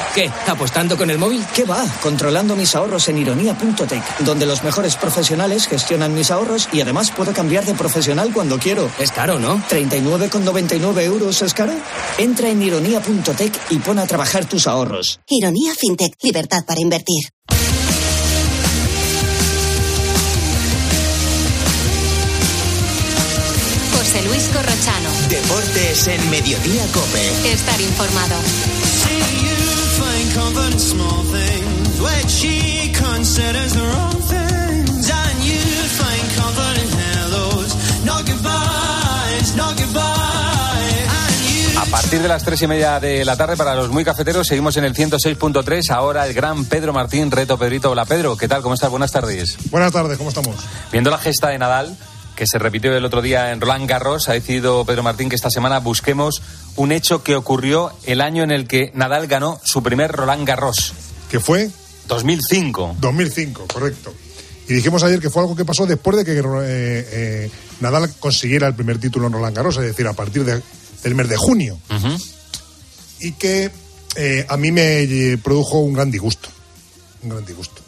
¿Qué? ¿Apostando con el móvil? ¿Qué va? Controlando mis ahorros en ironía.tech, donde los mejores profesionales gestionan mis ahorros y además puedo cambiar de profesional cuando quiero. Es caro, ¿no? 39,99 euros es caro. Entra en ironía.tech y pon a trabajar tus ahorros. Ironía FinTech, libertad para invertir. José Luis Corrochano. Deportes en Mediodía COPE. Estar informado. A partir de las 3:30 de la tarde, para los muy cafeteros, seguimos en el 106.3. Ahora el gran Pedro Martín, Reto Pedrito. Hola Pedro, ¿qué tal? ¿Cómo estás? Buenas tardes. Buenas tardes, ¿cómo estamos? Viendo la gesta de Nadal, que se repitió el otro día en Roland Garros, ha decidido Pedro Martín que esta semana busquemos un hecho que ocurrió el año en el que Nadal ganó su primer Roland Garros. ¿Qué fue? 2005. 2005, correcto. Y dijimos ayer que fue algo que pasó después de que Nadal consiguiera el primer título en Roland Garros, es decir, a partir del mes de junio. Uh-huh. Y que a mí me produjo un gran disgusto. Un gran disgusto.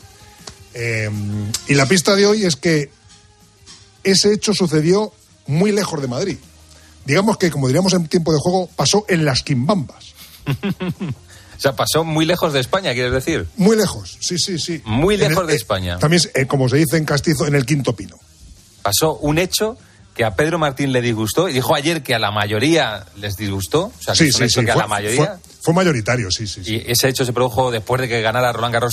Y la pista de hoy es que ese hecho sucedió muy lejos de Madrid. Digamos que, como diríamos en tiempo de juego, pasó en las Quimbambas. O sea, pasó muy lejos de España, ¿quieres decir? Muy lejos, sí. Muy lejos de España. También, como se dice en castizo, en el Quinto Pino. Pasó un hecho que a Pedro Martín le disgustó, y dijo ayer que a la mayoría les disgustó. O sea, que sí. Que a la mayoría... Fue mayoritario, sí. Y ese hecho se produjo después de que ganara Roland Garros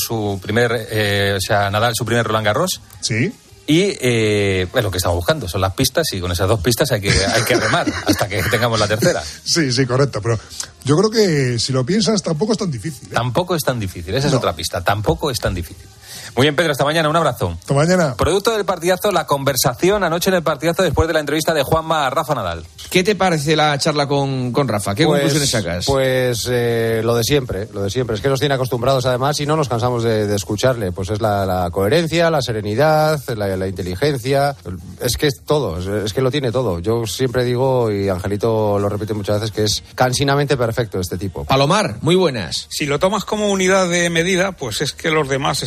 Nadal su primer Roland Garros. Sí. Y pues lo que estamos buscando son las pistas, y con esas dos pistas hay que remar hasta que tengamos la tercera. Sí, correcto. Pero yo creo que si lo piensas tampoco es tan difícil. Tampoco es tan difícil, esa es otra pista. Tampoco es tan difícil. Muy bien, Pedro, hasta mañana, un abrazo. Hasta mañana. Producto del partidazo, la conversación anoche en el partidazo después de la entrevista de Juanma a Rafa Nadal. ¿Qué te parece la charla con Rafa? ¿Qué conclusiones sacas? Pues lo de siempre. Es que nos tiene acostumbrados además y no nos cansamos de escucharle. Pues es la coherencia, la serenidad, la inteligencia. Es que es todo, es que lo tiene todo. Yo siempre digo, y Angelito lo repite muchas veces, que es cansinamente perfecto este tipo. Palomar, muy buenas. Si lo tomas como unidad de medida, pues es que los demás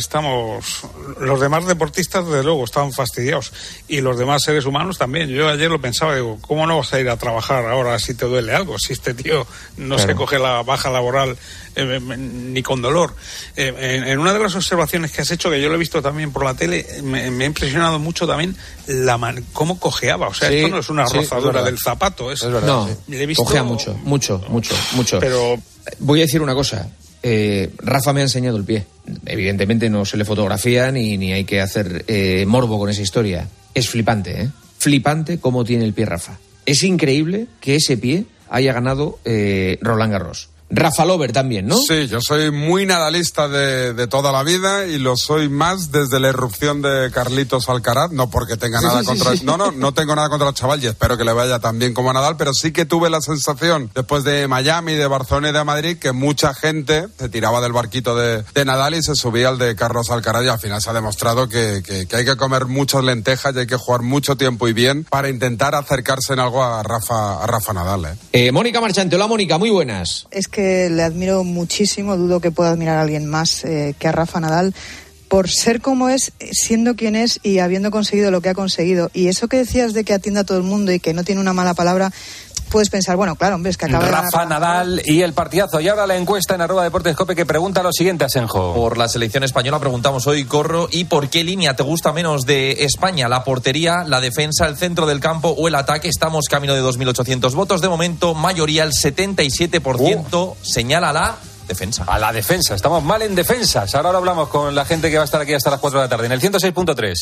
deportistas desde luego están fastidiados, y los demás seres humanos también. Yo ayer lo pensaba, digo, ¿cómo no vas a ir a trabajar ahora si te duele algo? Si este tío no se coge la baja laboral ni con dolor. En una de las observaciones que has hecho, que yo lo he visto también por la tele, me ha impresionado mucho también cómo cojeaba. O sea, esto no es una rozadura del zapato. Es verdad, no, le he visto... cojea mucho. Pero voy a decir una cosa. Rafa me ha enseñado el pie. Evidentemente no se le fotografía ni hay que hacer morbo con esa historia. Es flipante, Flipante cómo tiene el pie Rafa. Es increíble que ese pie haya ganado Roland Garros. Rafa Lover también, ¿no? Sí, yo soy muy nadalista de toda la vida, y lo soy más desde la irrupción de Carlitos Alcaraz, no porque tenga nada contra... Sí. No tengo nada contra el chaval y espero que le vaya tan bien como a Nadal, pero sí que tuve la sensación, después de Miami, de Barcelona y de Madrid, que mucha gente se tiraba del barquito de Nadal y se subía al de Carlos Alcaraz, y al final se ha demostrado que hay que comer muchas lentejas y hay que jugar mucho tiempo y bien para intentar acercarse en algo a Rafa Nadal. Mónica Marchante, hola Mónica, muy buenas. Es que le admiro muchísimo, dudo que pueda admirar a alguien más que a Rafa Nadal, por ser como es, siendo quien es y habiendo conseguido lo que ha conseguido. Y eso que decías de que atiende a todo el mundo y que no tiene una mala palabra, puedes pensar, bueno, claro, hombre, es que acaba de ganar Rafa Nadal y el partidazo. Y ahora la encuesta en @DeportesCope, que pregunta lo siguiente, Asenjo. Por la selección española preguntamos hoy, Corro, ¿y por qué línea te gusta menos de España? ¿La portería, la defensa, el centro del campo o el ataque? Estamos camino de 2.800 votos. De momento, mayoría, el 77%, señala la defensa. A la defensa. Estamos mal en defensas. Ahora lo hablamos con la gente que va a estar aquí hasta las 4 de la tarde en el 106.3.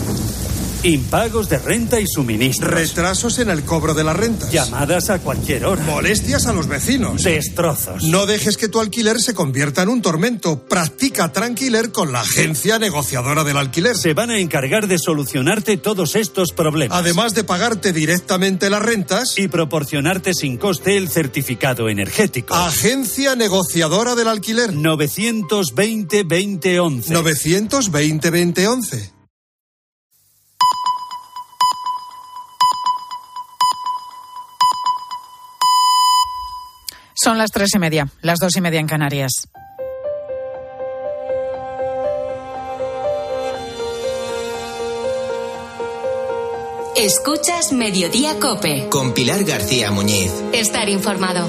Impagos de renta y suministros. Retrasos en el cobro de las rentas. Llamadas a cualquier hora. Molestias a los vecinos. Destrozos. No dejes que tu alquiler se convierta en un tormento. Practica Tranquiler con la agencia negociadora del alquiler. Se van a encargar de solucionarte todos estos problemas. Además de pagarte directamente las rentas y proporcionarte sin coste el certificado energético. Agencia negociadora del alquiler. 920-2011. 920-2011. Son las 3:30, las 2:30 en Canarias. Escuchas Mediodía COPE. Con Pilar García Muñiz. Estar informado.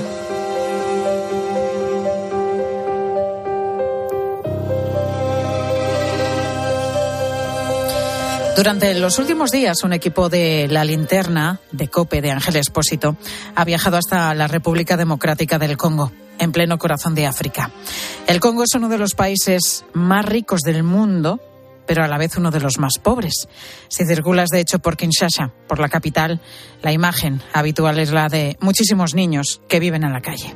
Durante los últimos días, un equipo de La Linterna, de COPE, de Ángel Expósito, ha viajado hasta la República Democrática del Congo, en pleno corazón de África. El Congo es uno de los países más ricos del mundo, pero a la vez uno de los más pobres. Si circulas, de hecho, por Kinshasa, por la capital, la imagen habitual es la de muchísimos niños que viven en la calle.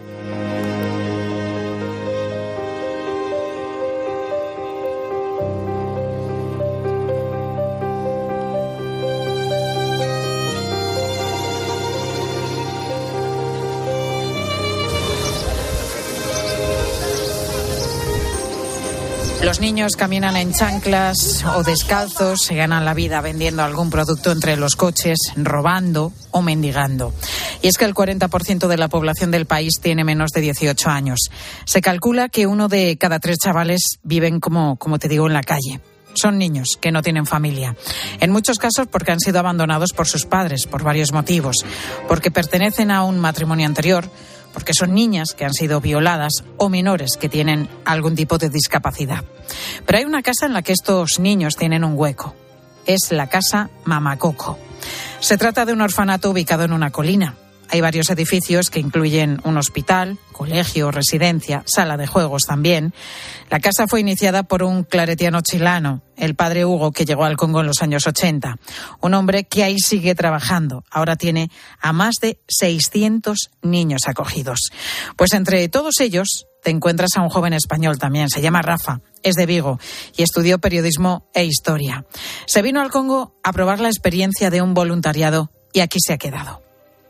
Los niños caminan en chanclas o descalzos, se ganan la vida vendiendo algún producto entre los coches, robando o mendigando. Y es que el 40% de la población del país tiene menos de 18 años. Se calcula que 1 de cada 3 chavales viven, como te digo, en la calle. Son niños que no tienen familia. En muchos casos porque han sido abandonados por sus padres, por varios motivos. Porque pertenecen a un matrimonio anterior, porque son niñas que han sido violadas o menores que tienen algún tipo de discapacidad. Pero hay una casa en la que estos niños tienen un hueco. Es la casa Mama Coco. Se trata de un orfanato ubicado en una colina. Hay varios edificios que incluyen un hospital, colegio, residencia, sala de juegos también. La casa fue iniciada por un claretiano chileno, el padre Hugo, que llegó al Congo en los años 80. Un hombre que ahí sigue trabajando. Ahora tiene a más de 600 niños acogidos. Pues entre todos ellos te encuentras a un joven español también. Se llama Rafa, es de Vigo y estudió periodismo e historia. Se vino al Congo a probar la experiencia de un voluntariado y aquí se ha quedado.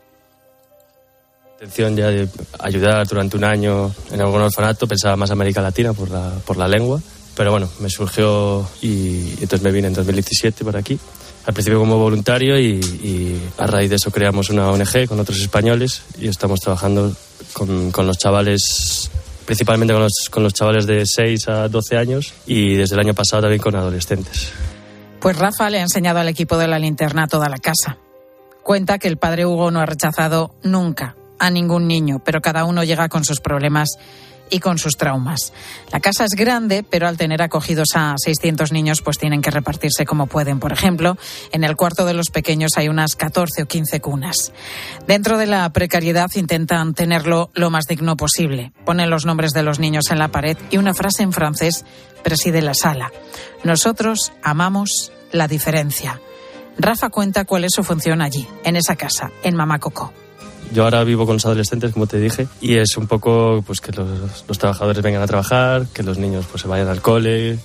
Intención ya de ayudar durante un año en algún orfanato, pensaba más América Latina por la lengua, pero bueno, me surgió y entonces me vine en 2017 por aquí, al principio como voluntario y a raíz de eso creamos una ONG con otros españoles y estamos trabajando con los chavales, principalmente con los chavales de 6 a 12 años y desde el año pasado también con adolescentes. Pues Rafa le ha enseñado al equipo de La Linterna toda la casa. Cuenta que el padre Hugo no ha rechazado nunca a ningún niño, pero cada uno llega con sus problemas y con sus traumas. La casa es grande, pero al tener acogidos a 600 niños, pues tienen que repartirse como pueden. Por ejemplo, en el cuarto de los pequeños hay unas 14 o 15 cunas. Dentro de la precariedad intentan tenerlo lo más digno posible. Ponen los nombres de los niños en la pared y una frase en francés preside la sala. Nosotros amamos la diferencia. Rafa cuenta cuál es su función allí, en esa casa, en Mama Coco. Yo ahora vivo con los adolescentes, como te dije, y es un poco pues que los trabajadores vengan a trabajar, que los niños pues se vayan al cole,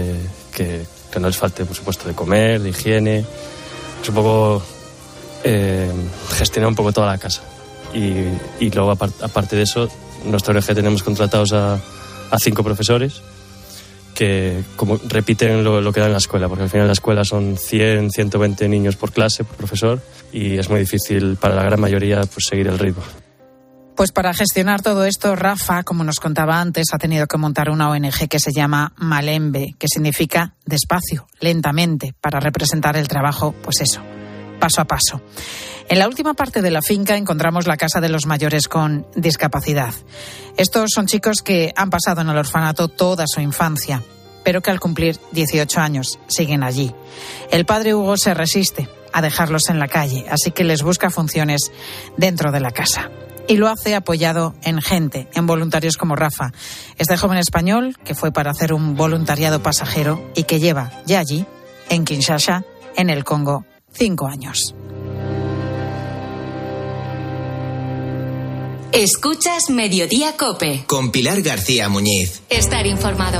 que no les falte, por supuesto, de comer, de higiene. Es un poco gestionar un poco toda la casa. Y luego, aparte de eso, en nuestra ONG tenemos contratados a 5 profesores que como repiten lo que da en la escuela, porque al final en la escuela son 100, 120 niños por clase, por profesor, y es muy difícil para la gran mayoría pues seguir el ritmo. Pues para gestionar todo esto, Rafa, como nos contaba antes, ha tenido que montar una ONG que se llama Malembe, que significa despacio, lentamente, para representar el trabajo, pues eso, paso a paso. En la última parte de la finca encontramos la casa de los mayores con discapacidad. Estos son chicos que han pasado en el orfanato toda su infancia, pero que al cumplir 18 años siguen allí. El padre Hugo se resiste a dejarlos en la calle, así que les busca funciones dentro de la casa. Y lo hace apoyado en gente, en voluntarios como Rafa, este joven español que fue para hacer un voluntariado pasajero y que lleva ya allí, en Kinshasa, en el Congo, 5 años. Escuchas Mediodía COPE. Con Pilar García Muñiz. Estar informado.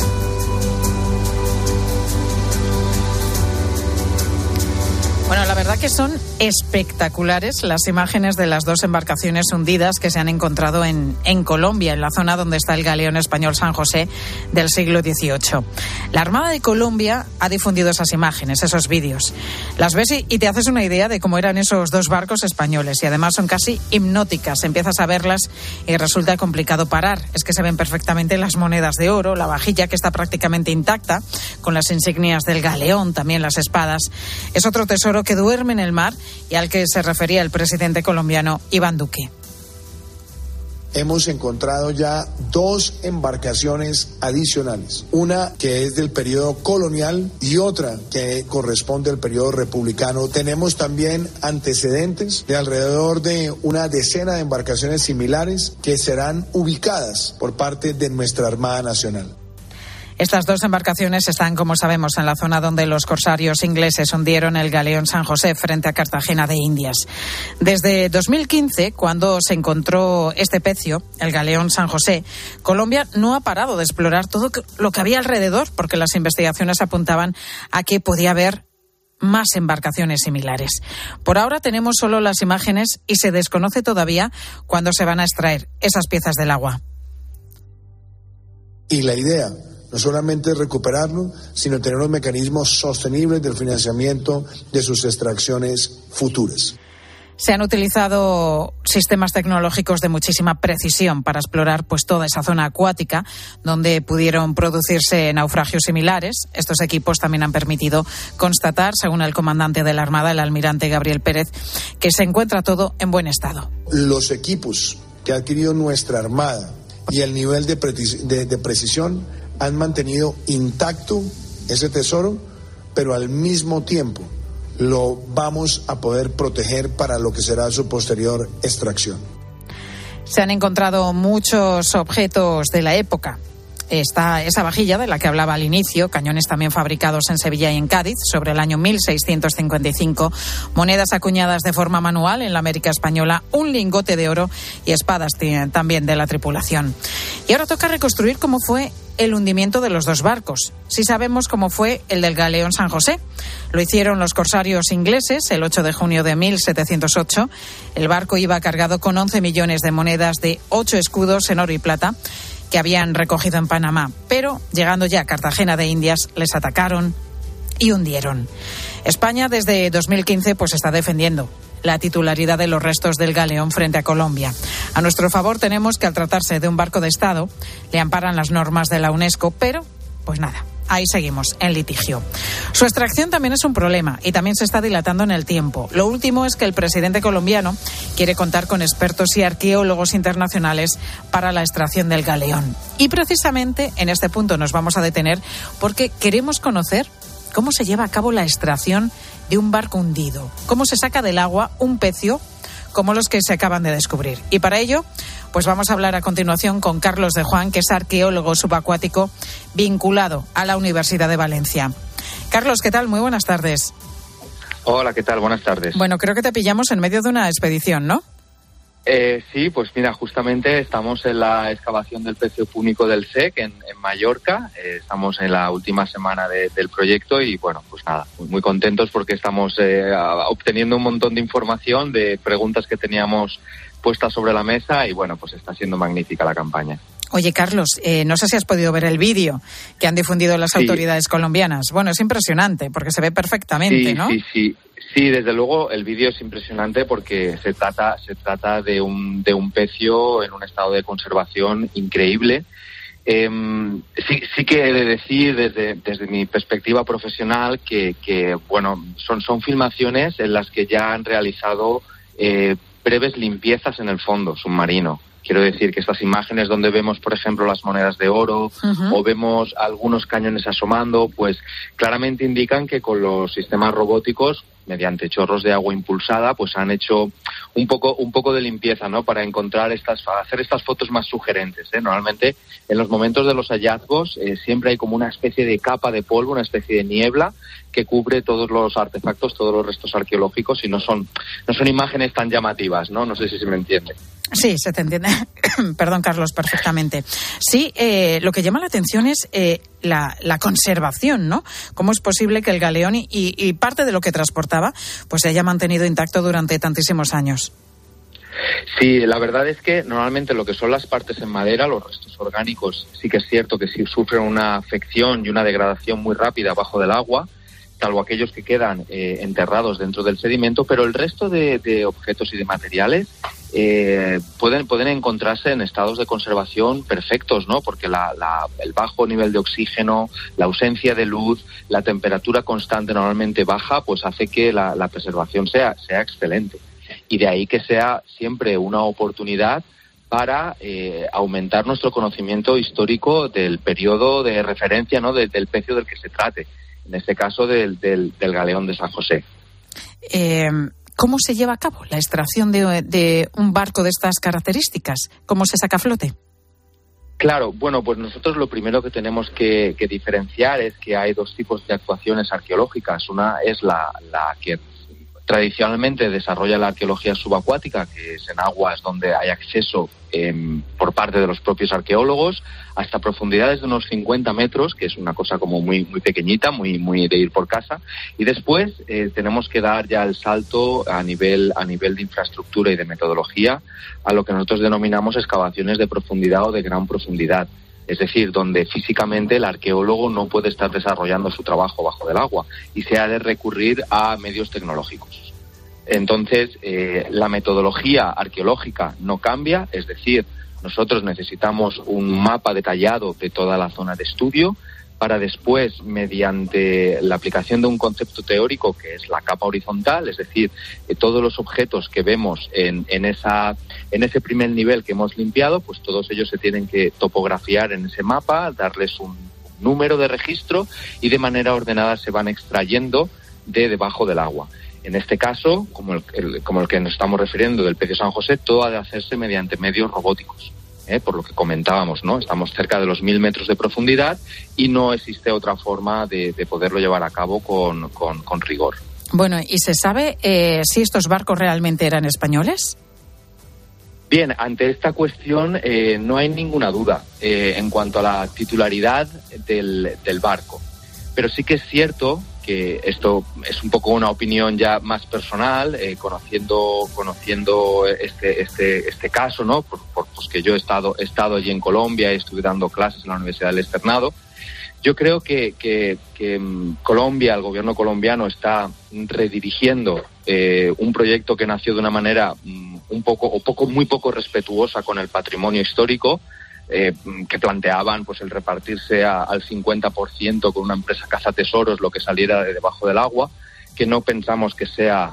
Bueno, la verdad que son espectaculares las imágenes de las dos embarcaciones hundidas que se han encontrado en Colombia, en la zona donde está el galeón español San José del siglo XVIII. La Armada de Colombia ha difundido esas imágenes, esos vídeos. Las ves y te haces una idea de cómo eran esos dos barcos españoles, y además son casi hipnóticas. Empiezas a verlas y resulta complicado parar. Es que se ven perfectamente las monedas de oro, la vajilla que está prácticamente intacta, con las insignias del galeón, también las espadas. Es otro tesoro que duerme en el mar y al que se refería el presidente colombiano Iván Duque. Hemos encontrado ya 2 embarcaciones adicionales, una que es del periodo colonial y otra que corresponde al periodo republicano. Tenemos también antecedentes de alrededor de una decena de embarcaciones similares que serán ubicadas por parte de nuestra Armada Nacional. Estas dos embarcaciones están, como sabemos, en la zona donde los corsarios ingleses hundieron el galeón San José frente a Cartagena de Indias. Desde 2015, cuando se encontró este pecio, el galeón San José, Colombia no ha parado de explorar todo lo que había alrededor, porque las investigaciones apuntaban a que podía haber más embarcaciones similares. Por ahora tenemos solo las imágenes y se desconoce todavía cuándo se van a extraer esas piezas del agua. Y la idea no solamente recuperarlo, sino tener los mecanismos sostenibles del financiamiento de sus extracciones futuras. Se han utilizado sistemas tecnológicos de muchísima precisión para explorar pues toda esa zona acuática donde pudieron producirse naufragios similares. Estos equipos también han permitido constatar, según el comandante de la Armada, el almirante Gabriel Pérez, que se encuentra todo en buen estado. Los equipos que ha adquirido nuestra Armada y el nivel de precisión han mantenido intacto ese tesoro, pero al mismo tiempo lo vamos a poder proteger para lo que será su posterior extracción. Se han encontrado muchos objetos de la época. Está esa vajilla de la que hablaba al inicio, cañones también fabricados en Sevilla y en Cádiz sobre el año 1655, monedas acuñadas de forma manual en la América española, un lingote de oro y espadas también de la tripulación. Y ahora toca reconstruir cómo fue el hundimiento de los dos barcos. Sí sabemos cómo fue el del galeón San José. Lo hicieron los corsarios ingleses el 8 de junio de 1708. El barco iba cargado con 11 millones de monedas de 8 escudos en oro y plata que habían recogido en Panamá. Pero, llegando ya a Cartagena de Indias, les atacaron y hundieron. España, desde 2015, pues está defendiendo la titularidad de los restos del galeón frente a Colombia. A nuestro favor tenemos que, al tratarse de un barco de Estado, le amparan las normas de la UNESCO, pero, pues nada, ahí seguimos, en litigio. Su extracción también es un problema y también se está dilatando en el tiempo. Lo último es que el presidente colombiano quiere contar con expertos y arqueólogos internacionales para la extracción del galeón. Y precisamente en este punto nos vamos a detener porque queremos conocer cómo se lleva a cabo la extracción de un barco hundido, cómo se saca del agua un pecio como los que se acaban de descubrir. Y para ello, pues vamos a hablar a continuación con Carlos de Juan, que es arqueólogo subacuático vinculado a la Universidad de Valencia. Carlos, ¿qué tal? Muy buenas tardes. Hola, ¿qué tal? Buenas tardes. Bueno, creo que te pillamos en medio de una expedición, ¿no? Sí, pues mira, justamente estamos en la excavación del pecio púnico del SEC en Mallorca. Estamos en la última semana del proyecto y bueno, pues nada, muy contentos porque estamos obteniendo un montón de información, de preguntas que teníamos puestas sobre la mesa y bueno, pues está siendo magnífica la campaña. Oye, Carlos, no sé si has podido ver el vídeo que han difundido las autoridades colombianas. Bueno, es impresionante porque se ve perfectamente, ¿no? Sí, desde luego el vídeo es impresionante porque se trata de un pecio en un estado de conservación increíble. Sí que he de decir desde mi perspectiva profesional que bueno, son filmaciones en las que ya han realizado breves limpiezas en el fondo submarino. Quiero decir que estas imágenes donde vemos, por ejemplo, las monedas de oro o vemos algunos cañones asomando, pues claramente indican que con los sistemas robóticos, mediante chorros de agua impulsada, pues han hecho un poco de limpieza, ¿no? Para encontrar hacer estas fotos más sugerentes, ¿eh? Normalmente en los momentos de los hallazgos siempre hay como una especie de capa de polvo, una especie de niebla que cubre todos los artefactos, todos los restos arqueológicos y no son imágenes tan llamativas, ¿no? No sé si se me entiende. Sí, se te entiende. Perdón, Carlos, perfectamente. Sí, lo que llama la atención es la conservación, ¿no? ¿Cómo es posible que el galeón y parte de lo que transportaba pues se haya mantenido intacto durante tantísimos años? Sí, la verdad es que normalmente lo que son las partes en madera, los restos orgánicos, sí que es cierto que sí sufren una afección y una degradación muy rápida bajo del agua, salvo aquellos que quedan enterrados dentro del sedimento, pero el resto de objetos y de materiales pueden encontrarse en estados de conservación perfectos, ¿no? Porque el bajo nivel de oxígeno, la ausencia de luz, la temperatura constante normalmente baja, pues hace que la preservación sea excelente. Y de ahí que sea siempre una oportunidad para aumentar nuestro conocimiento histórico del periodo de referencia, ¿no? Del pecio del que se trate, en este caso del galeón de San José. ¿Cómo se lleva a cabo la extracción de un barco de estas características? ¿Cómo se saca a flote? Claro, bueno, pues nosotros lo primero que tenemos que diferenciar es que hay dos tipos de actuaciones arqueológicas. Una es la que tradicionalmente desarrolla la arqueología subacuática, que es en aguas donde hay acceso por parte de los propios arqueólogos hasta profundidades de unos 50 metros, que es una cosa como muy muy pequeñita, muy de ir por casa. Y después tenemos que dar ya el salto a nivel de infraestructura y de metodología a lo que nosotros denominamos excavaciones de profundidad o de gran profundidad. Es decir, donde físicamente el arqueólogo no puede estar desarrollando su trabajo bajo del agua y se ha de recurrir a medios tecnológicos. Entonces, la metodología arqueológica no cambia, es decir, nosotros necesitamos un mapa detallado de toda la zona de estudio para después, mediante la aplicación de un concepto teórico que es la capa horizontal, es decir, todos los objetos que vemos en ese primer nivel que hemos limpiado, pues todos ellos se tienen que topografiar en ese mapa, darles un número de registro y de manera ordenada se van extrayendo de debajo del agua. En este caso, como el que nos estamos refiriendo del pecio San José, todo ha de hacerse mediante medios robóticos. Por lo que comentábamos, ¿no? Estamos cerca de los 1.000 metros de profundidad y no existe otra forma de poderlo llevar a cabo con rigor. Bueno, ¿y se sabe si estos barcos realmente eran españoles? Bien, ante esta cuestión no hay ninguna duda en cuanto a la titularidad del barco. Pero sí que es cierto que esto es un poco una opinión ya más personal, conociendo este caso, ¿no? Pues que yo he estado allí en Colombia y estuve dando clases en la Universidad del Externado. Yo creo que Colombia, el gobierno colombiano, está redirigiendo un proyecto que nació de una manera muy poco respetuosa con el patrimonio histórico, que planteaban pues el repartirse al 50% con una empresa cazatesoros lo que saliera de debajo del agua, que no pensamos que sea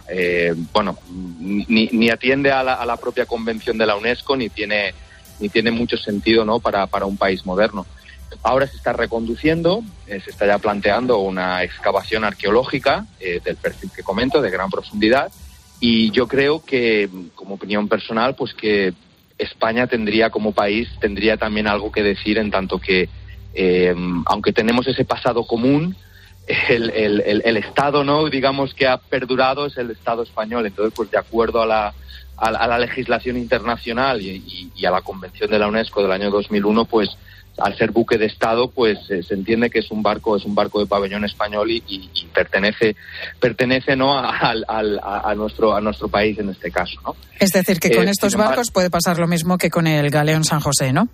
ni atiende a la propia convención de la UNESCO ni tiene mucho sentido, ¿no? para un país moderno. Ahora se está reconduciendo, se está ya planteando una excavación arqueológica del perfil que comento, de gran profundidad, y yo creo que, como opinión personal, pues que España como país tendría también algo que decir, en tanto que, aunque tenemos ese pasado común, el Estado, ¿no? digamos que ha perdurado es el Estado español. Entonces, pues de acuerdo a la legislación internacional y a la Convención de la UNESCO del año 2001, pues al ser buque de Estado, pues se entiende que es un barco de pabellón español y pertenece ¿no? a nuestro país en este caso, ¿no? Es decir, que con estos barcos puede pasar lo mismo que con el galeón San José, ¿no?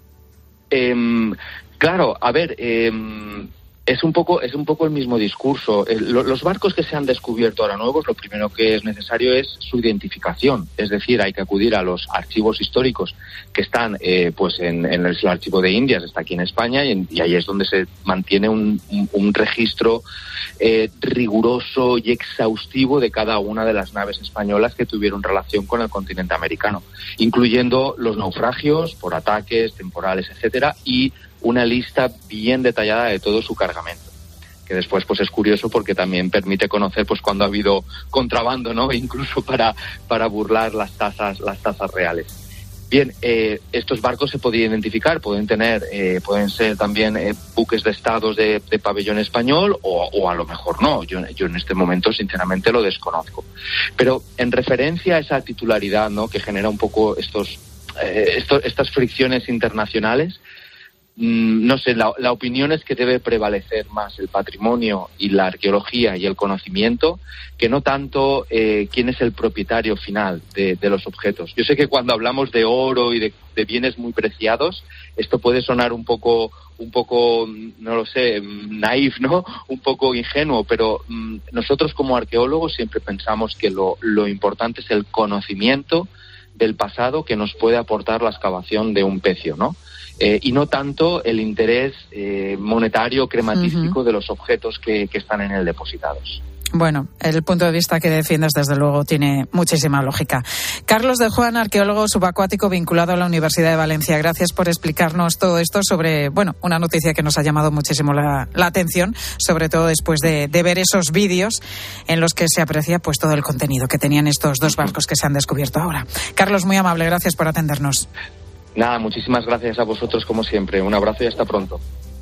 Claro, a ver, es un poco el mismo discurso. Los barcos que se han descubierto ahora nuevos, lo primero que es necesario es su identificación. Es decir, hay que acudir a los archivos históricos que están pues en el archivo de Indias, está aquí en España, y ahí es donde se mantiene un registro riguroso y exhaustivo de cada una de las naves españolas que tuvieron relación con el continente americano, incluyendo los naufragios por ataques temporales, etcétera, y una lista bien detallada de todo su cargamento, que después pues es curioso porque también permite conocer pues cuando ha habido contrabando, ¿no? Incluso para burlar las tasas reales. Bien, estos barcos se podían identificar, pueden ser también buques de estados de pabellón español o a lo mejor no. Yo en este momento sinceramente lo desconozco. Pero en referencia a esa titularidad, ¿no? que genera un poco estas fricciones internacionales, no sé, la opinión es que debe prevalecer más el patrimonio y la arqueología y el conocimiento, que no tanto quién es el propietario final de los objetos. Yo sé que cuando hablamos de oro y de bienes muy preciados, esto puede sonar un poco, no lo sé, naif, ¿no? Un poco ingenuo, pero nosotros como arqueólogos siempre pensamos que lo importante es el conocimiento del pasado que nos puede aportar la excavación de un pecio, ¿no? Y no tanto el interés monetario crematístico de los objetos que están en él depositados. Bueno, el punto de vista que defiendes, desde luego, tiene muchísima lógica. Carlos de Juan, arqueólogo subacuático vinculado a la Universidad de Valencia. Gracias por explicarnos todo esto sobre, una noticia que nos ha llamado muchísimo la atención, sobre todo después de ver esos vídeos en los que se aprecia pues todo el contenido que tenían estos dos barcos que se han descubierto ahora. Carlos, muy amable, gracias por atendernos. Nada, muchísimas gracias a vosotros como siempre. Un abrazo y hasta pronto.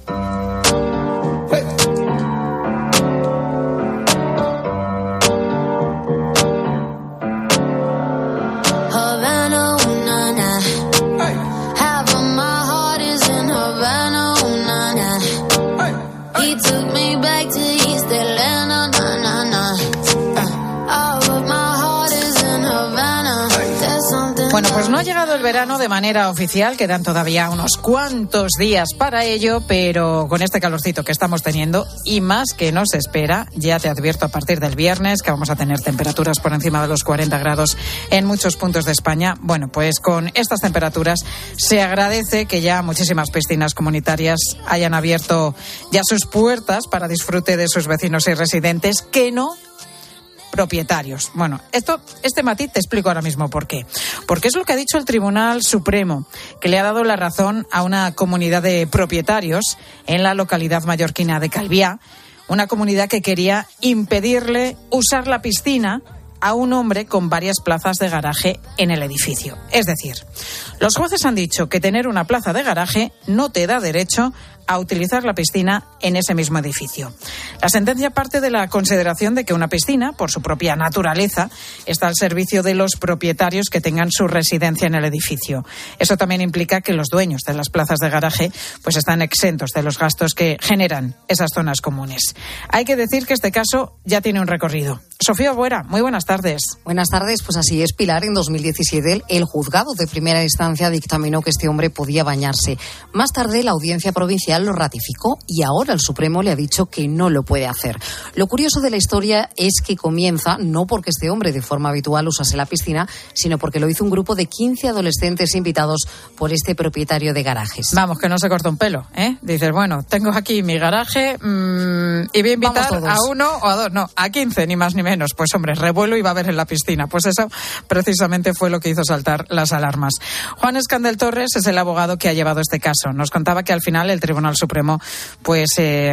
Bueno, pues no ha llegado el verano de manera oficial, quedan todavía unos cuantos días para ello, pero con este calorcito que estamos teniendo y más que nos espera, ya te advierto a partir del viernes que vamos a tener temperaturas por encima de los 40 grados en muchos puntos de España. Bueno, pues con estas temperaturas se agradece que ya muchísimas piscinas comunitarias hayan abierto ya sus puertas para disfrute de sus vecinos y residentes que no propietarios. Bueno, este matiz te explico ahora mismo por qué. Porque es lo que ha dicho el Tribunal Supremo, que le ha dado la razón a una comunidad de propietarios en la localidad mallorquina de Calviá, una comunidad que quería impedirle usar la piscina a un hombre con varias plazas de garaje en el edificio. Es decir, los jueces han dicho que tener una plaza de garaje no te da derecho a utilizar la piscina en ese mismo edificio. La sentencia parte de la consideración de que una piscina, por su propia naturaleza, está al servicio de los propietarios que tengan su residencia en el edificio. Eso también implica que los dueños de las plazas de garaje pues están exentos de los gastos que generan esas zonas comunes. Hay que decir que este caso ya tiene un recorrido. Sofía Buera, muy buenas tardes. Buenas tardes, pues así es, Pilar. En 2017 el juzgado de primera instancia dictaminó que este hombre podía bañarse. Más tarde la audiencia provincial lo ratificó y ahora el Supremo le ha dicho que no lo puede hacer. Lo curioso de la historia es que comienza no porque este hombre de forma habitual usase la piscina, sino porque lo hizo un grupo de 15 adolescentes invitados por este propietario de garajes. Vamos, que no se corta un pelo, ¿eh? Dices, bueno, tengo aquí mi garaje y voy a invitar a uno o a dos, no, a 15, ni más ni menos. Pues hombre, revuelo y va a haber en la piscina. Pues eso precisamente fue lo que hizo saltar las alarmas. Juan Escandel Torres es el abogado que ha llevado este caso. Nos contaba que al final el Tribunal Supremo pues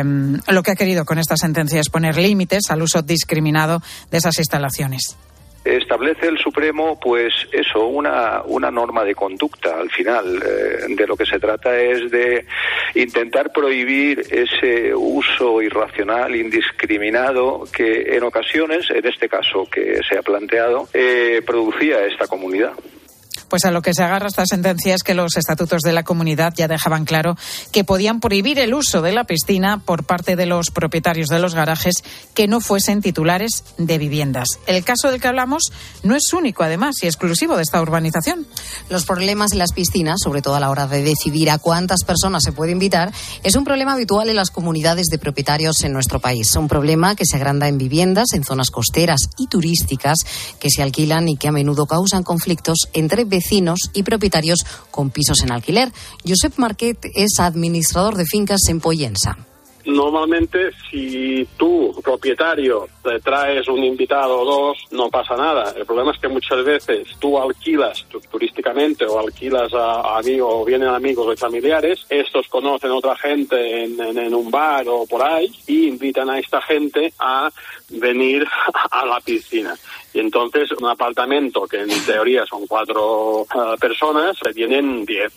lo que ha querido con esta sentencia es poner límites al uso discriminado de esas instalaciones. Establece el Supremo, pues eso, una norma de conducta. Al final, de lo que se trata es de intentar prohibir ese uso irracional, indiscriminado, que en ocasiones, en este caso que se ha planteado, producía esta comunidad. Pues a lo que se agarra esta sentencia es que los estatutos de la comunidad ya dejaban claro que podían prohibir el uso de la piscina por parte de los propietarios de los garajes que no fuesen titulares de viviendas. El caso del que hablamos no es único, además, y exclusivo de esta urbanización. Los problemas en las piscinas, sobre todo a la hora de decidir a cuántas personas se puede invitar, es un problema habitual en las comunidades de propietarios en nuestro país. Un problema que se agranda en viviendas, en zonas costeras y turísticas que se alquilan y que a menudo causan conflictos entre vecinos y propietarios con pisos en alquiler. Josep Marquet es administrador de fincas en Pollensa. Normalmente, si tú, propietario, te traes un invitado o dos, no pasa nada. El problema es que muchas veces tú alquilas turísticamente o alquilas a amigos, o vienen amigos o familiares, estos conocen a otra gente en un bar o por ahí y invitan a esta gente a venir a la piscina. Y entonces un apartamento que en teoría son 4 personas, se vienen 10.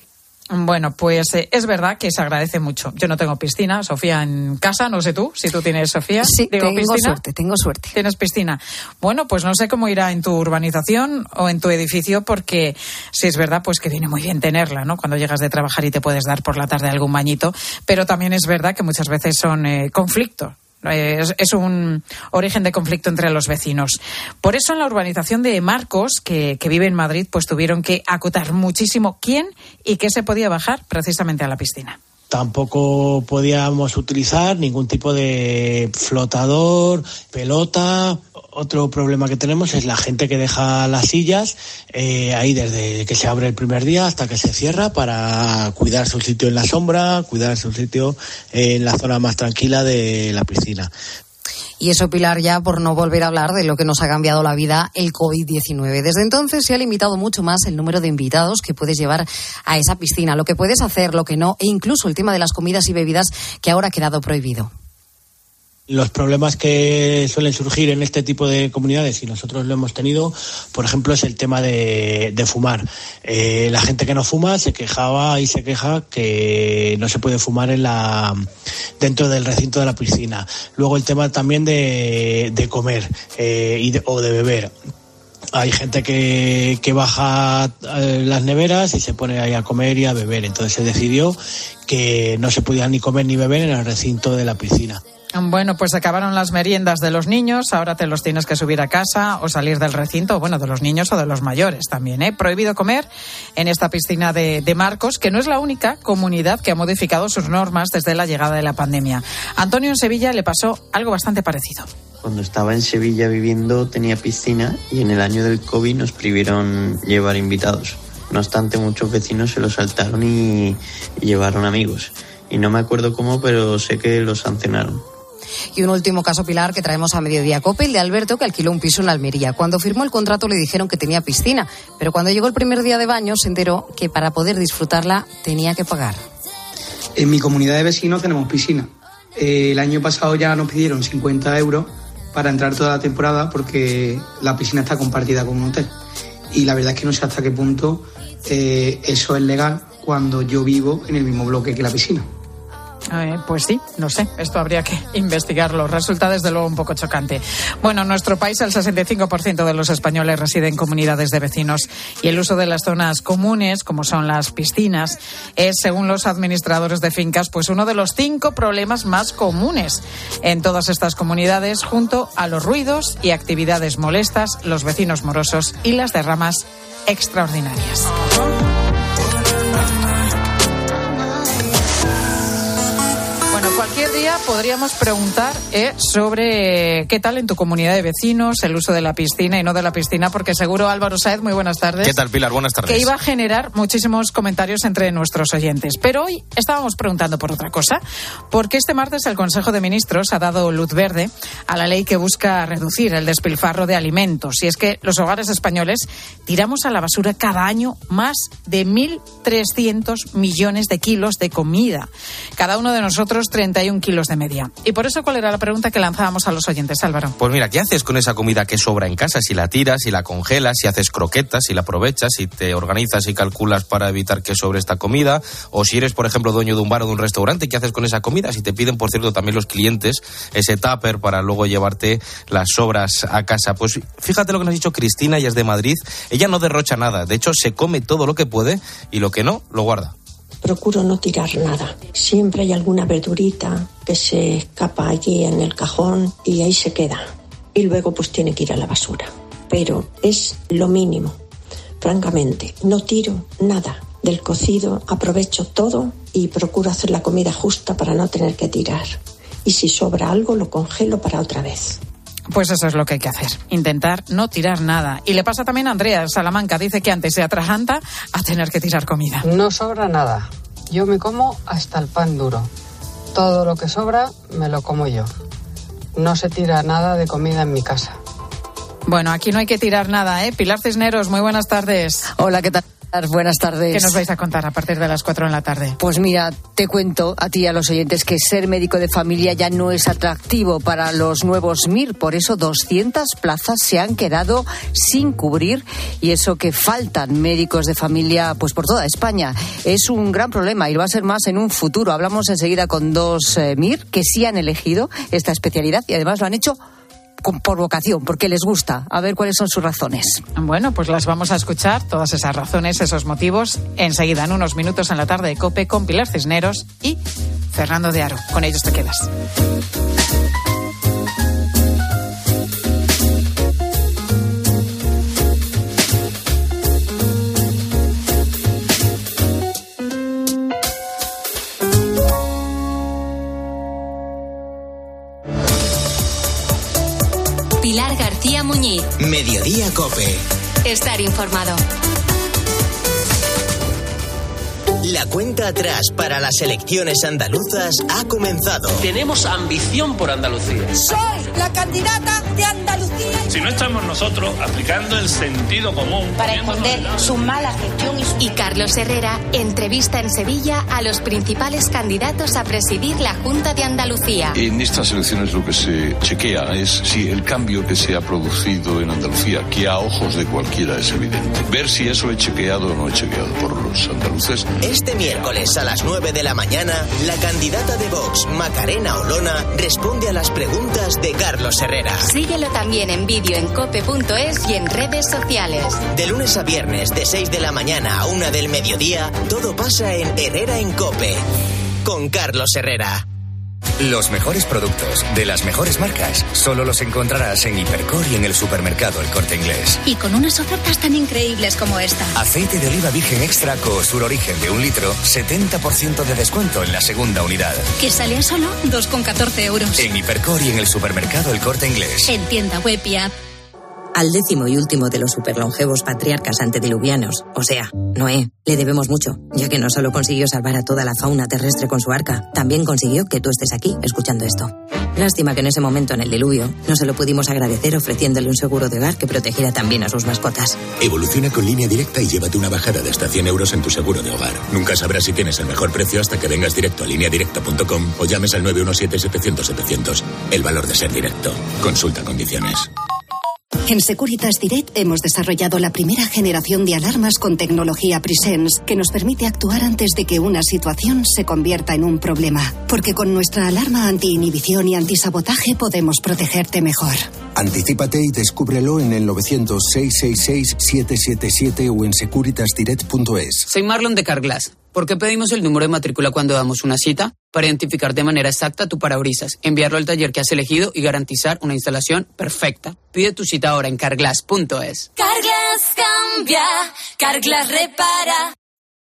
Bueno, pues es verdad que se agradece mucho. Yo no tengo piscina, Sofía, en casa, no sé tú, si tú tienes, Sofía. Sí, tengo piscina. Tengo suerte. ¿Tienes piscina? Bueno, pues no sé cómo irá en tu urbanización o en tu edificio, porque sí es verdad pues que viene muy bien tenerla, ¿no? Cuando llegas de trabajar y te puedes dar por la tarde algún bañito, pero también es verdad que muchas veces son conflictos. Es un origen de conflicto entre los vecinos. Por eso en la urbanización de Marcos, que vive en Madrid, pues tuvieron que acotar muchísimo quién y qué se podía bajar precisamente a la piscina. Tampoco podíamos utilizar ningún tipo de flotador, pelota. Otro problema que tenemos es la gente que deja las sillas ahí desde que se abre el primer día hasta que se cierra, para cuidar su sitio en la sombra, cuidar su sitio en la zona más tranquila de la piscina. Y eso, Pilar, ya por no volver a hablar de lo que nos ha cambiado la vida el COVID-19. Desde entonces se ha limitado mucho más el número de invitados que puedes llevar a esa piscina, lo que puedes hacer, lo que no, e incluso el tema de las comidas y bebidas, que ahora ha quedado prohibido. Los problemas que suelen surgir en este tipo de comunidades, y nosotros lo hemos tenido, por ejemplo, es el tema de fumar. La gente que no fuma se quejaba y se queja que no se puede fumar dentro del recinto de la piscina. Luego el tema también de comer o de beber. Hay gente que baja las neveras y se pone ahí a comer y a beber. Entonces se decidió que no se podía ni comer ni beber en el recinto de la piscina. Bueno, pues acabaron las meriendas de los niños, ahora te los tienes que subir a casa o salir del recinto, bueno, de los niños o de los mayores también, ¿eh? Prohibido comer en esta piscina de Marcos, que no es la única comunidad que ha modificado sus normas desde la llegada de la pandemia. Antonio, en Sevilla le pasó algo bastante parecido. Cuando estaba en Sevilla viviendo tenía piscina y en el año del COVID nos prohibieron llevar invitados. No obstante, muchos vecinos se lo saltaron y llevaron amigos. Y no me acuerdo cómo, pero sé que los sancionaron. Y un último caso, Pilar, que traemos a Mediodía Cope, el de Alberto, que alquiló un piso en Almería. Cuando firmó el contrato le dijeron que tenía piscina, pero cuando llegó el primer día de baño se enteró que para poder disfrutarla tenía que pagar. En mi comunidad de vecinos tenemos piscina. El año pasado ya nos pidieron 50 euros para entrar toda la temporada porque la piscina está compartida con un hotel. Y la verdad es que no sé hasta qué punto eso es legal cuando yo vivo en el mismo bloque que la piscina. Pues sí, no sé, esto habría que investigarlo. Resulta desde luego un poco chocante. Bueno, en nuestro país el 65% de los españoles reside en comunidades de vecinos y el uso de las zonas comunes, como son las piscinas, es, según los administradores de fincas, pues uno de los 5 problemas más comunes en todas estas comunidades, junto a los ruidos y actividades molestas, los vecinos morosos y las derramas extraordinarias. Cualquier día podríamos preguntar sobre qué tal en tu comunidad de vecinos el uso de la piscina y no de la piscina, porque seguro, Álvaro Sáez, muy buenas tardes. ¿Qué tal, Pilar? Buenas tardes. Que iba a generar muchísimos comentarios entre nuestros oyentes. Pero hoy estábamos preguntando por otra cosa, porque este martes el Consejo de Ministros ha dado luz verde a la ley que busca reducir el despilfarro de alimentos. Y es que los hogares españoles tiramos a la basura cada año más de 1.300 millones de kilos de comida. Cada uno de nosotros 31 kilos de media. Y por eso, ¿cuál era la pregunta que lanzábamos a los oyentes, Álvaro? Pues mira, ¿qué haces con esa comida que sobra en casa? Si la tiras, si la congelas, si haces croquetas, si la aprovechas, si te organizas y calculas para evitar que sobre esta comida, o si eres, por ejemplo, dueño de un bar o de un restaurante, ¿qué haces con esa comida? Si te piden, por cierto, también los clientes ese tupper para luego llevarte las sobras a casa. Pues fíjate lo que nos ha dicho Cristina, ella es de Madrid. Ella no derrocha nada, de hecho se come todo lo que puede y lo que no, lo guarda. Procuro no tirar nada. Siempre hay alguna verdurita que se escapa allí en el cajón y ahí se queda. Y luego pues tiene que ir a la basura. Pero es lo mínimo. Francamente, no tiro nada. Del cocido aprovecho todo y procuro hacer la comida justa para no tener que tirar. Y si sobra algo lo congelo para otra vez. Pues eso es lo que hay que hacer, intentar no tirar nada. Y le pasa también a Andrea Salamanca, dice que antes se atraganta a tener que tirar comida. No sobra nada, yo me como hasta el pan duro. Todo lo que sobra me lo como yo. No se tira nada de comida en mi casa. Bueno, aquí no hay que tirar nada, ¿eh? Pilar Cisneros, muy buenas tardes. Hola, ¿qué tal? Buenas tardes. ¿Qué nos vais a contar a partir de las 4 de la tarde? Pues mira, te cuento a ti y a los oyentes que ser médico de familia ya no es atractivo para los nuevos MIR. Por eso 200 plazas se han quedado sin cubrir, y eso que faltan médicos de familia pues por toda España. Es un gran problema y lo va a ser más en un futuro. Hablamos enseguida con 2 MIR que sí han elegido esta especialidad y además lo han hecho por vocación, porque les gusta. A ver cuáles son sus razones. Bueno, pues las vamos a escuchar, todas esas razones, esos motivos, enseguida, en unos minutos en la tarde de COPE con Pilar Cisneros y Fernando de Aro. Con ellos te quedas. Pilar García Muñiz. Mediodía COPE. Estar informado. La cuenta atrás para las elecciones andaluzas ha comenzado. Tenemos ambición por Andalucía. Soy la candidata de Andalucía. Si no estamos nosotros aplicando el sentido común para esconder su mala gestión y Carlos Herrera entrevista en Sevilla a los principales candidatos a presidir la Junta de Andalucía. En estas elecciones lo que se chequea es si el cambio que se ha producido en Andalucía, que a ojos de cualquiera es evidente, ver si eso es chequeado o no es chequeado por los andaluces. Este miércoles a las 9 de la mañana, la candidata de Vox, Macarena Olona, responde a las preguntas de Carlos Herrera. Síguelo también en vídeo en cope.es y en redes sociales. De lunes a viernes, de 6 de la mañana a 1 del mediodía, todo pasa en Herrera en COPE, con Carlos Herrera. Los mejores productos de las mejores marcas solo los encontrarás en Hipercor y en el supermercado El Corte Inglés. Y con unas ofertas tan increíbles como esta. Aceite de oliva virgen extra Coosur Origen de 1 litro, 70% de descuento en la segunda unidad. Que sale a solo 2,14 euros. En Hipercor y en el supermercado El Corte Inglés. En tienda web y app. Al 10º y último de los superlongevos patriarcas antediluvianos, o sea, Noé, le debemos mucho, ya que no solo consiguió salvar a toda la fauna terrestre con su arca, también consiguió que tú estés aquí escuchando esto. Lástima que en ese momento, en el diluvio, no se lo pudimos agradecer ofreciéndole un seguro de hogar que protegiera también a sus mascotas. Evoluciona con Línea Directa y llévate una bajada de hasta 100 euros en tu seguro de hogar. Nunca sabrás si tienes el mejor precio hasta que vengas directo a lineadirecta.com o llames al 917-700-700. El valor de ser directo. Consulta condiciones. En Securitas Direct hemos desarrollado la primera generación de alarmas con tecnología Presence que nos permite actuar antes de que una situación se convierta en un problema. Porque con nuestra alarma anti-inhibición y antisabotaje podemos protegerte mejor. Anticípate y descúbrelo en el 900-666-777 o en securitasdirect.es. Soy Marlon de Carglass. ¿Por qué pedimos el número de matrícula cuando damos una cita? Para identificar de manera exacta tu parabrisas, enviarlo al taller que has elegido y garantizar una instalación perfecta. Pide tu cita ahora en carglass.es. Carglass cambia, Carglass repara.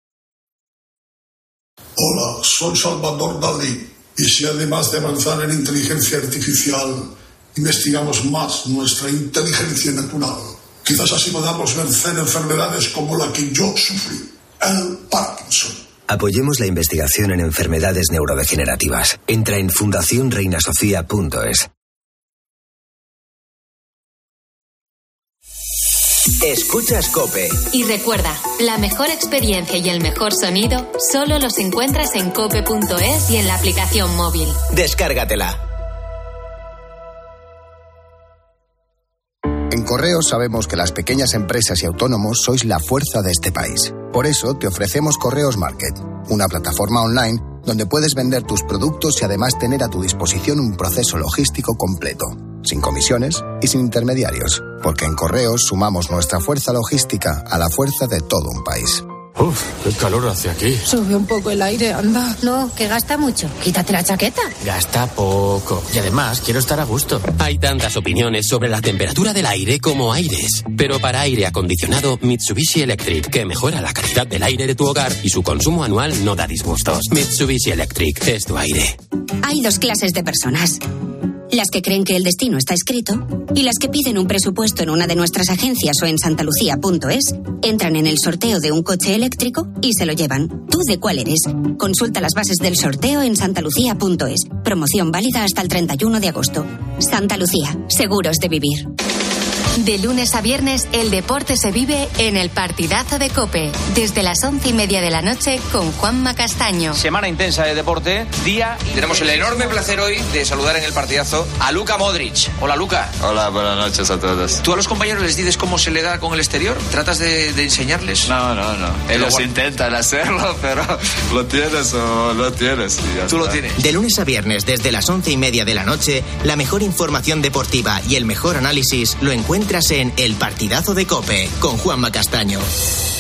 Hola, soy Salvador Dalí. Y si además de avanzar en inteligencia artificial, investigamos más nuestra inteligencia natural, quizás así podamos vencer enfermedades como la que yo sufrí, el Parkinson. Apoyemos la investigación en enfermedades neurodegenerativas. Entra en fundacionreinasofía.es. Escuchas COPE. Y recuerda, la mejor experiencia y el mejor sonido solo los encuentras en cope.es y en la aplicación móvil. Descárgatela. En Correos sabemos que las pequeñas empresas y autónomos sois la fuerza de este país. Por eso te ofrecemos Correos Market, una plataforma online donde puedes vender tus productos y además tener a tu disposición un proceso logístico completo, sin comisiones y sin intermediarios, porque en Correos sumamos nuestra fuerza logística a la fuerza de todo un país. Uf, qué calor hace aquí. Sube un poco el aire, anda. No, que gasta mucho. Quítate la chaqueta. Gasta poco. Y además, quiero estar a gusto. Hay tantas opiniones sobre la temperatura del aire como aires. Pero para aire acondicionado, Mitsubishi Electric, que mejora la calidad del aire de tu hogar y su consumo anual no da disgustos. Mitsubishi Electric es tu aire. Hay dos clases de personas. Las que creen que el destino está escrito y las que piden un presupuesto en una de nuestras agencias o en santalucía.es, entran en el sorteo de un coche eléctrico y se lo llevan. ¿Tú de cuál eres? Consulta las bases del sorteo en santalucía.es. Promoción válida hasta el 31 de agosto. Santa Lucía, seguros de vivir. De lunes a viernes, el deporte se vive en el partidazo de COPE. Desde las 11:30 de la noche con Juanma Castaño. Semana intensa de deporte, día... Tenemos el enorme placer hoy de saludar en el partidazo a Luka Modric. Hola, Luka. Hola, buenas noches a todos. ¿Tú a los compañeros les dices cómo se le da con el exterior? ¿Tratas de enseñarles? No. Ellos intentan hacerlo, pero lo tienes o lo tienes. Tú lo tienes. De lunes a viernes, desde las 11:30 de la noche, la mejor información deportiva y el mejor análisis lo encuentras en El Partidazo de COPE, con Juanma Castaño.